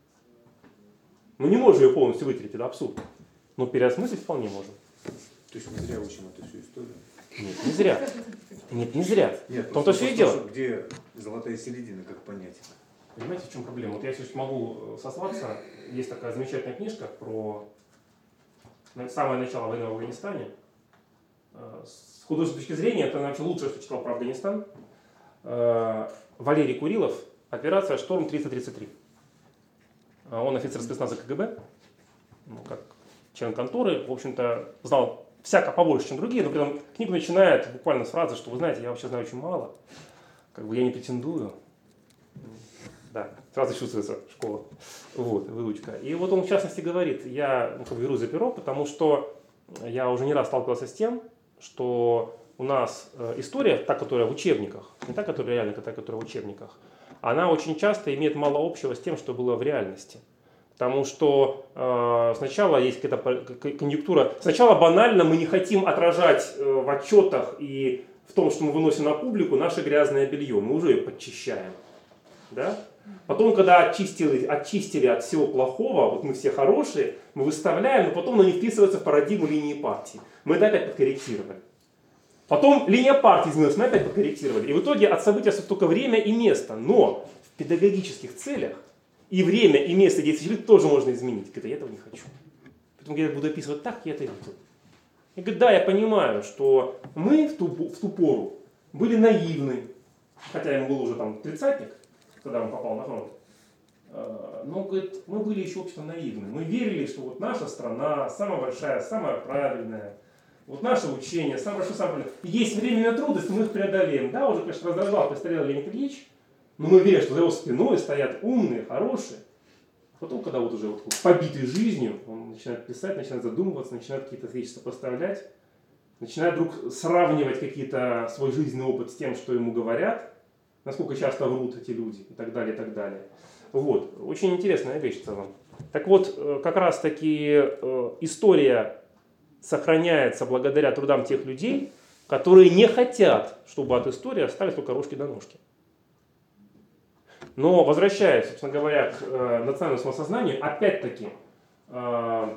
Мы не можем ее полностью вытереть, это абсурд. Но переосмыслить вполне можем. То есть мы зря учим эту всю историю? Нет, не зря. Нет, не зря. Нет, в том-то все и дело. Где золотая середина, как понять? Понимаете, в чем проблема? Вот я сейчас могу сослаться. Есть такая замечательная книжка про самое начало войны в Афганистане. С художественной точки зрения, это вообще лучшее, что читал про Афганистан. Валерий Курилов, операция «Шторм триста тридцать три». Он офицер спецназа КГБ, ну, как член конторы, в общем-то, знал всяко побольше, чем другие, но при этом книгу начинает буквально с фразы, что вы знаете, я вообще знаю очень мало, как бы я не претендую. Да, сразу чувствуется школа, вот, выучка. И вот он в частности говорит, я ну, как бы беру за перо, потому что я уже не раз сталкивался с тем, что у нас история, та, которая в учебниках, не та, которая реально, а та, которая в учебниках, она очень часто имеет мало общего с тем, что было в реальности. Потому что э, сначала есть какая-то конъюнктура, сначала банально мы не хотим отражать э, в отчетах и в том, что мы выносим на публику, наше грязное белье, мы уже ее подчищаем. Да? Потом, когда очистили, очистили от всего плохого, вот мы все хорошие, мы выставляем, но потом оно не вписывается в парадигму линии партии. Мы это опять подкорректировали. Потом линия партии изменилась, мы опять подкорректировали. И в итоге от события остается только время и место. Но в педагогических целях и время, и место действия тоже можно изменить. Говорит, я этого не хочу. Поэтому я буду описывать так, я это видел. Я говорю, да, я понимаю, что мы в ту, в ту пору были наивны. Хотя ему был уже там тридцатник, когда он попал на фронт. Но, говорит, мы были еще общество наивны. Мы верили, что вот наша страна самая большая, самая правильная. Вот наше учение, самое большое, самое правильное. Есть временная трудность, мы их преодолеем. Да, уже, конечно, раздражал, престарелый Леонид Ильич, но мы верим, что за его спиной стоят умные, хорошие. Потом, когда вот уже вот побитый жизнью, он начинает писать, начинает задумываться, начинает какие-то вещи сопоставлять, начинает вдруг сравнивать какие-то свой жизненный опыт с тем, что ему говорят, насколько часто врут эти люди и так далее, и так далее. Вот. Очень интересная вещь в целом. Так вот, как раз таки история сохраняется благодаря трудам тех людей, которые не хотят, чтобы от истории остались только рожки до ножки. Но возвращаясь, собственно говоря, к э, национальному самосознанию, опять-таки э,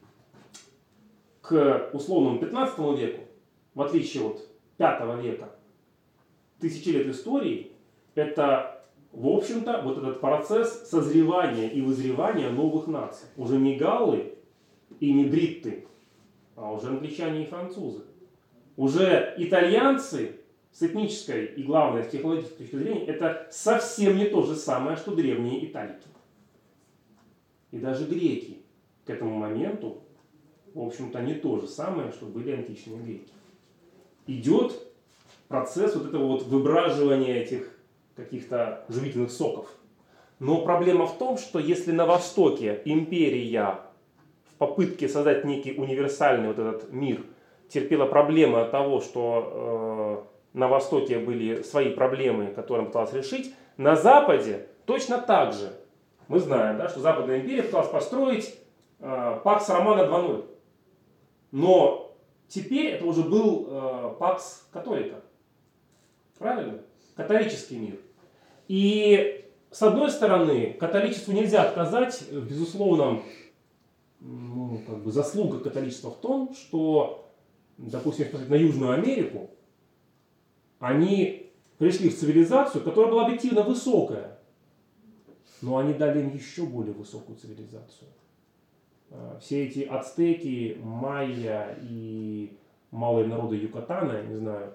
к условному пятнадцатому веку, в отличие от пятого века, тысячи лет истории, это, в общем-то, вот этот процесс созревания и вызревания новых наций. Уже не галлы и не бритты, а уже англичане и французы. Уже итальянцы с этнической и, главное, с психологической точки зрения, это совсем не то же самое, что древние италики. и даже греки к этому моменту, в общем-то, не то же самое, что были античные греки. Идет процесс вот этого вот выбраживания этих каких-то живительных соков. Но проблема в том, что если на Востоке империя в попытке создать некий универсальный вот этот мир терпела проблемы от того, что э, на Востоке были свои проблемы, которые она пыталась решить, на Западе точно так же. Мы знаем, да, что Западная империя пыталась построить э, Пакс Романа два ноль. Но теперь это уже был э, Пакс Католика. Правильно? Католический мир. И с одной стороны, католичеству нельзя отказать в безусловном ну, как бы заслуга католичества в том, что, допустим, если посмотреть на Южную Америку, они пришли в цивилизацию, которая была объективно высокая, но они дали им еще более высокую цивилизацию. Все эти ацтеки, майя и малые народы Юкатана, я не знаю,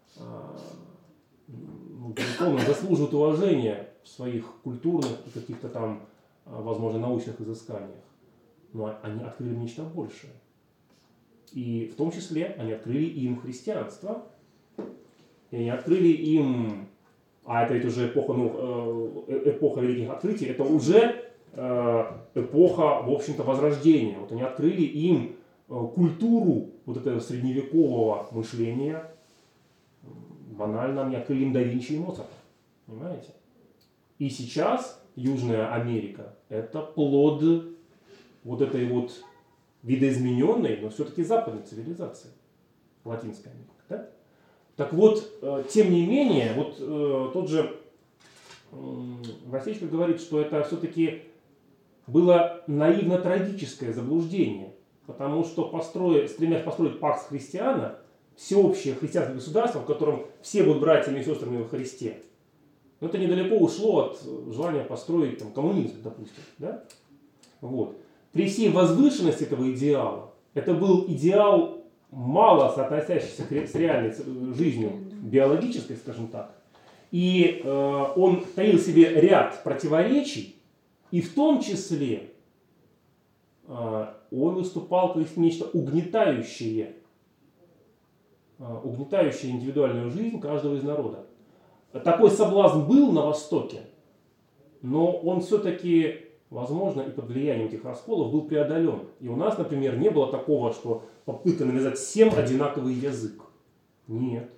ну, безусловно, заслуживают уважения в своих культурных и каких-то там, возможно, научных изысканиях. Но они открыли нечто большее. И в том числе они открыли им христианство. И они открыли им, а это ведь уже эпоха, ну, эпоха великих открытий, это уже эпоха, в общем-то, возрождения. Вот они открыли им культуру вот этого средневекового мышления. Банально они открыли им да Винчи и Моцарта. Понимаете? И сейчас Южная Америка это плод вот этой вот видоизмененной, но все-таки западной цивилизации. Латинская Америка. Да? Так вот, тем не менее, вот тот же Васечка говорит, что это все-таки было наивно-трагическое заблуждение, потому что построя, стремясь построить пакс христиана, всеобщее христианское государство, в котором все будут братьями и сестрами во Христе, но это недалеко ушло от желания построить там, коммунизм, допустим. Да? Вот. При всей возвышенности этого идеала, это был идеал, мало соотносящийся с реальной жизнью, биологической, скажем так, и э, он таил в себе ряд противоречий, и в том числе э, он выступал как нечто угнетающее, э, угнетающее индивидуальную жизнь каждого из народа. Такой соблазн был на Востоке, но он все-таки, возможно, и под влиянием этих расколов был преодолен. И у нас, например, не было такого, что попытка навязать всем одинаковый язык. Нет.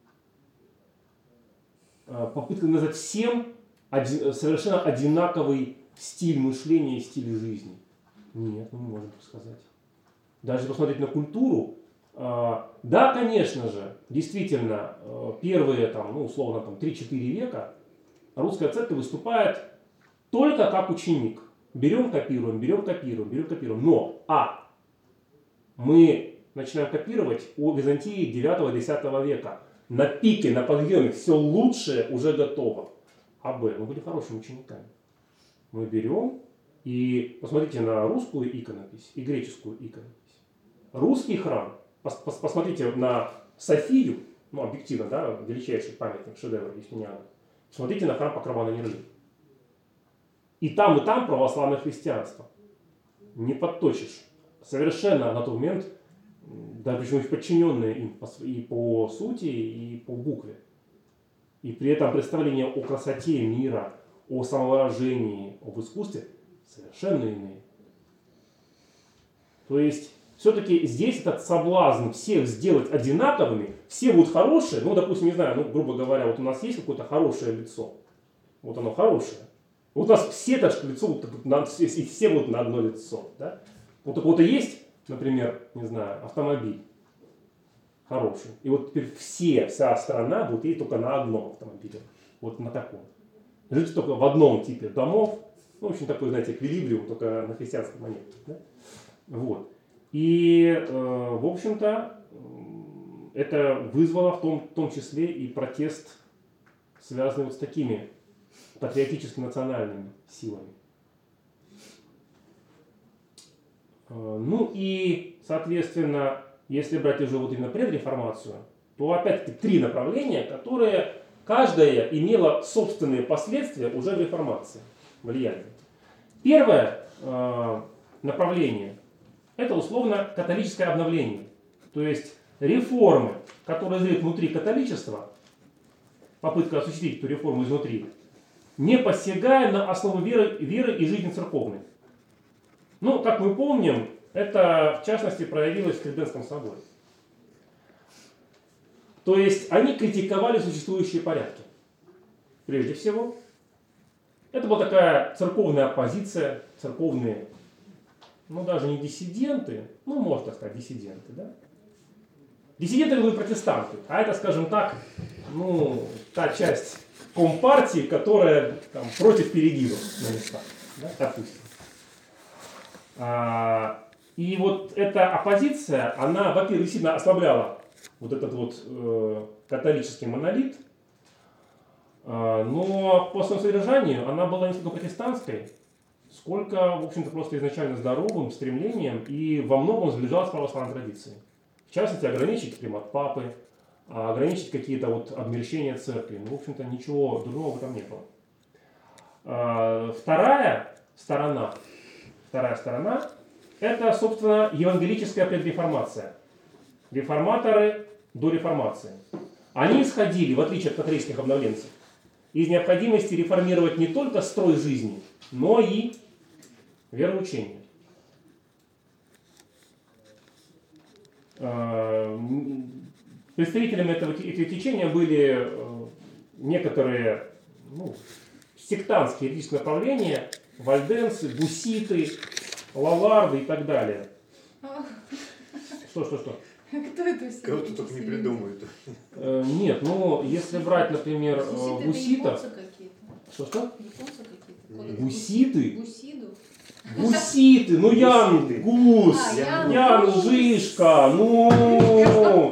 Попытка навязать всем один, совершенно одинаковый стиль мышления и стиль жизни. Нет, мы не можем так сказать. Даже посмотреть на культуру. Да, конечно же, действительно, первые, там, ну, условно, там, три-четыре века русская церковь выступает только как ученик. Берем, копируем, берем, копируем, берем, копируем. Но, а, мы начинаем копировать о Византии девятого-десятого века. На пике, на подъеме все лучшее уже готово. А, б, мы были хорошими учениками. Мы берем и посмотрите на русскую иконопись и греческую иконопись. Русский храм, посмотрите на Софию, ну, объективно, да, величайший памятник, шедевр Юстиниана. Посмотрите на храм Покрова на Нерли. И там, и там православное христианство. Не подточишь. Совершенно на тот момент, да, причем подчиненные им и по сути, и по букве. И при этом представления о красоте мира, о самовыражении, об искусстве совершенно иные. То есть, все-таки здесь этот соблазн всех сделать одинаковыми, все будут хорошие, ну, допустим, не знаю, ну, грубо говоря, вот у нас есть какое-то хорошее лицо, вот оно хорошее, вот у нас все так лицо, вот, на, все, все будут на одно лицо, да? Вот у кого-то есть, например, не знаю, автомобиль хороший, и вот теперь все, вся страна будет ездить только на одном автомобиле, вот на таком. Жить только в одном типе домов, ну, очень такой, знаете, эквилибриум, только на христианской монете, да? Вот. И, э, в общем-то, это вызвало в том, в том числе и протест, связанный вот с такими патриотическими национальными силами. Э, ну и, соответственно, если брать уже вот именно предреформацию, то опять-таки три направления, которые каждая имела собственные последствия уже в реформации, влияние. Первое, э, направление. Это условно католическое обновление. То есть реформы, которые зреют внутри католичества, попытка осуществить эту реформу изнутри, не посягая на основу веры, веры и жизни церковной. Ну, как мы помним, это в частности проявилось в Тридентском соборе. То есть они критиковали существующие порядки. Прежде всего, это была такая церковная оппозиция, церковные, ну даже не диссиденты, ну можно так сказать, диссиденты, да? Диссиденты были протестанты, а это, скажем так, ну, та часть компартии, которая там, против перегибов на местах, да, допустим. А, и вот эта оппозиция, она, во-первых, сильно ослабляла вот этот вот э, католический монолит, э, но по своему содержанию она была не столько протестантской, сколько, в общем-то, просто изначально здоровым стремлением и во многом сближалась с православной традицией. В частности, ограничить примат папы, ограничить какие-то вот обмельчения церкви. Ну, в общем-то, ничего дурного в этом не было. Э, вторая сторона, вторая сторона – это, собственно, евангелическая предреформация. Реформаторы до реформации. Они исходили, в отличие от католических обновленцев, из необходимости реформировать не только строй жизни, но и вероучение. Представителями этого, этого течения были некоторые ну, сектантские еретические направления, вальденцы, гуситы, лаларды и так далее. Что, что, что? Кто это все? Кого-то только не придумают. Э, нет, ну, если брать, например, э, гуситов... Что, что? Японцы какие-то? Гуситы? Гусиду? Гуситы, ну Ян, гус, А, Ян, Ян, гус. Жишка, ну...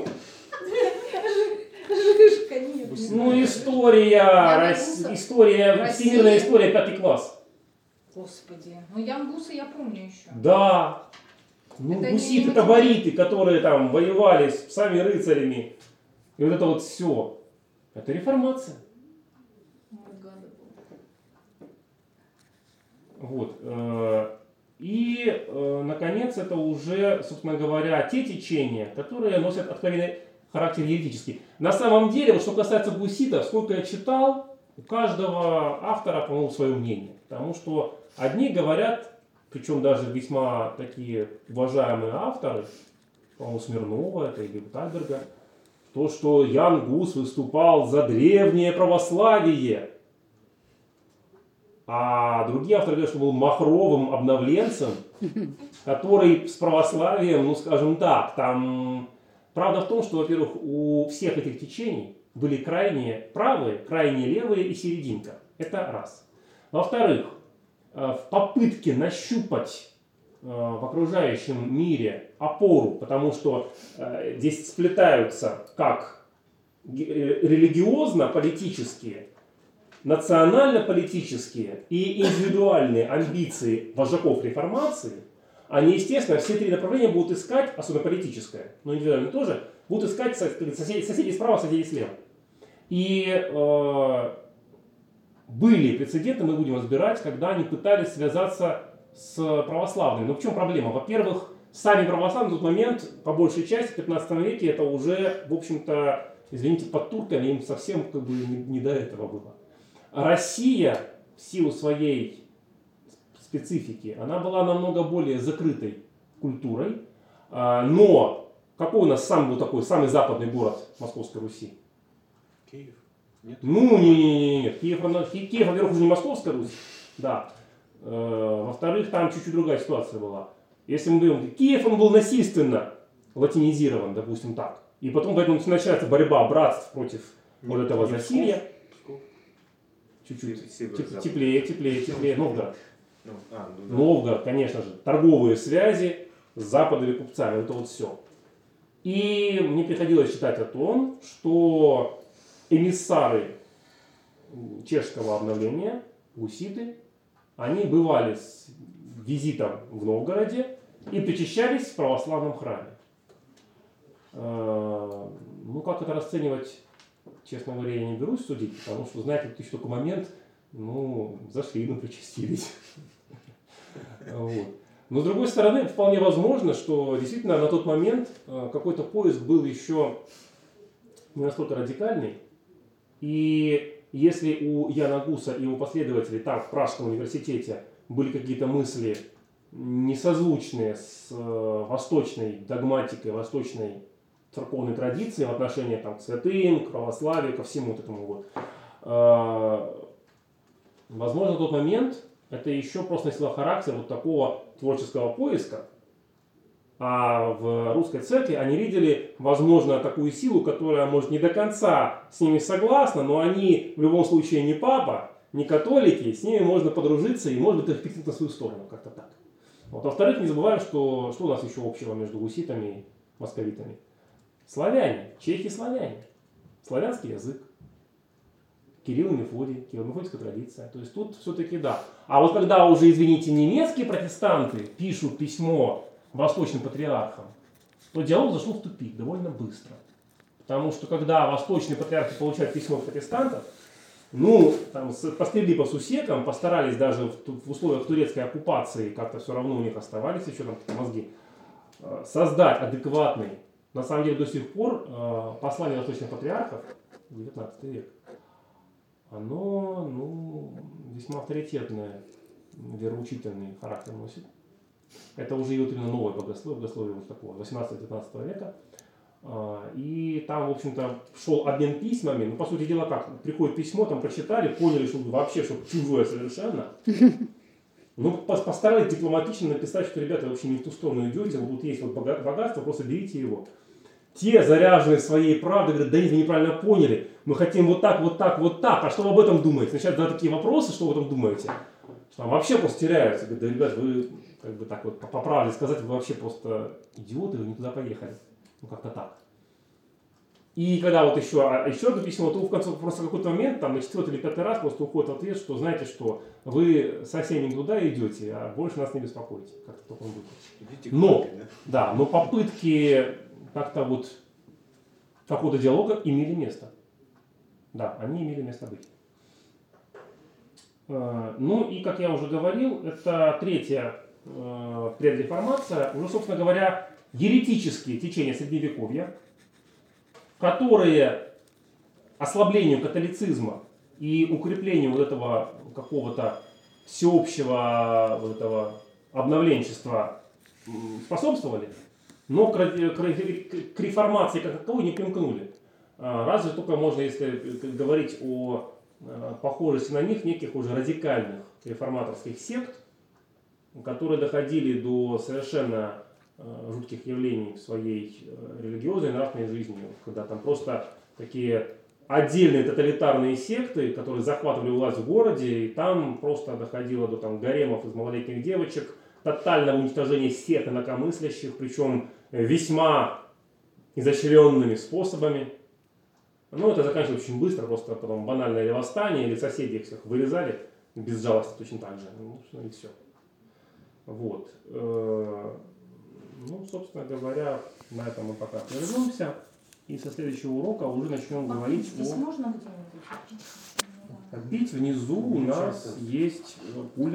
Жишка, нет. Ну, история, Ян Рос- Гуса. история, Россия. всемирная история, пятый класс. Господи. Ну, Ян Гуса я помню еще. Да. Ну, Это гуситы, не табориты, которые там воевали с псами рыцарями. И вот это вот все. Это реформация. Ой, гады. Вот. э, И, э, наконец, это уже, собственно говоря, те течения, которые носят откровенный характер еретический. На самом деле, вот что касается гуситов, сколько я читал, у каждого автора, по-моему, свое мнение. Потому что одни говорят, причем даже весьма такие уважаемые авторы, по-моему, Смирнова это или Тальберга, то, что Ян Гус выступал за древнее православие. А другие авторы говорят, что был махровым обновленцем, который с православием, ну скажем так, там... Правда в том, что, во-первых, у всех этих течений были крайне правые, крайне левые и серединка. Это раз. Во-вторых, в попытке нащупать в окружающем мире опору, потому что здесь сплетаются как религиозно-политические, национально-политические и индивидуальные амбиции вожаков реформации, они, естественно, все три направления будут искать, особенно политическое, но индивидуально тоже, будут искать соседей, соседей справа, соседей слева. И э, были прецеденты, мы будем разбирать, когда они пытались связаться с православными. Но в чем проблема? Во-первых, сами православные в тот момент, по большей части, в пятнадцатом веке, это уже, в общем-то, извините, под турками им совсем как бы не, не до этого было. Россия, в силу своей специфики, она была намного более закрытой культурой, но какой у нас самый был такой, самый западный город Московской Руси? Киев? Нет? Ну, не, не, не, нет. Киев, Киев, во-первых, уже не Московская Русь, да. Во-вторых, там чуть-чуть другая ситуация была. Если мы говорим, Киев, он был насильственно латинизирован, допустим так. И потом поэтому начинается борьба братств против вот этого засилья. Чуть-чуть Север-запад. теплее, теплее, теплее. Новгород. Ну, а, ну, да. Новгород, конечно же. Торговые связи с западными купцами. Это вот все. И мне приходилось читать о том, что эмиссары чешского обновления, гуситы, они бывали с визитом в Новгороде и причащались в православном храме. Ну, как это расценивать, честно говоря, я не берусь судить, потому что, знаете, вот еще такой момент, ну, зашли, ну, причастились. Вот. Но с другой стороны, вполне возможно, что действительно на тот момент какой-то поиск был еще не настолько радикальный. И если у Яна Гуса и его последователей там, в Пражском университете, были какие-то мысли несозвучные с восточной догматикой, восточной церковной традицией в отношении там, к святым, к православию, ко всему вот этому вот, возможно, на тот момент это еще просто носило характер вот такого творческого поиска. А в русской церкви они видели, возможно, такую силу, которая, может, не до конца с ними согласна, но они в любом случае не папа, не католики, с ними можно подружиться и, может быть, их перекинуть на свою сторону, как-то так. Вот. Во-вторых, не забываем, что, что у нас еще общего между гуситами и московитами. Славяне, чехи-славяне, славянский язык. Кирилл и Мефодий, Кирилл-Мефодийская традиция. То есть тут все-таки да. А вот когда уже, извините, немецкие протестанты пишут письмо восточным патриархам, то диалог зашел в тупик довольно быстро. Потому что когда восточные патриархи получают письмо от протестантов, ну, там, поскребли по сусекам, постарались даже в, в условиях турецкой оккупации, как-то все равно у них оставались еще там какие-то мозги, создать адекватный, на самом деле до сих пор, послание восточных патриархов, девятнадцатый век, оно, ну, весьма авторитетное, вероучительный характер носит. Это уже вот именно новое богословие, богословие вот такого восемнадцатого-девятнадцатого века. И там, в общем-то, шел обмен письмами. Ну, по сути дела, как? Приходит письмо, там прочитали, поняли, что вообще что чужое совершенно. Ну, постарались дипломатично написать, что, ребята, вообще не в ту сторону идете, вот тут есть вот богатство, просто берите его. Те, заряженные своей правдой, говорят, да нет, вы неправильно поняли, мы хотим вот так, вот так, вот так, а что вы об этом думаете? Начинают задать такие вопросы, что вы об этом думаете? Что там вообще просто теряются. Говорят, да, ребят, вы, как бы так вот, по правде сказать, вы вообще просто идиоты, вы не туда поехали. Ну, как-то так. И когда вот еще, а еще одно письмо, то в конце, просто в какой-то момент, там на четвертый или пятый раз просто уходит ответ, что знаете что, вы совсем не туда идете, а больше нас не беспокоите. Как-то в таком духе. Но, папе, да? да, но попытки как-то вот какого-то диалога имели место. Да, они имели место быть. Ну и, как я уже говорил, это третья предреформация, уже, собственно говоря, еретические течения Средневековья, которые ослаблению католицизма и укреплению вот этого какого-то всеобщего вот этого обновленчества способствовали, но к, к, к реформации как таковой не примкнули. Разве только можно, если говорить о похожести на них, неких уже радикальных реформаторских сект, которые доходили до совершенно жутких явлений в своей религиозной и нравственной жизни, когда там просто такие отдельные тоталитарные секты, которые захватывали власть в городе, и там просто доходило до там, гаремов из малолетних девочек, тотального уничтожения всех инакомыслящих, причем весьма изощренными способами. Ну, это заканчивалось очень быстро, просто потом банальное или восстание, или соседи их всех вырезали без жалости точно так же. Ну, и все. Вот. Ну, собственно говоря, на этом мы пока прервемся. И со следующего урока уже начнем а говорить здесь о... можно где-нибудь? Бить внизу у нас есть пуля.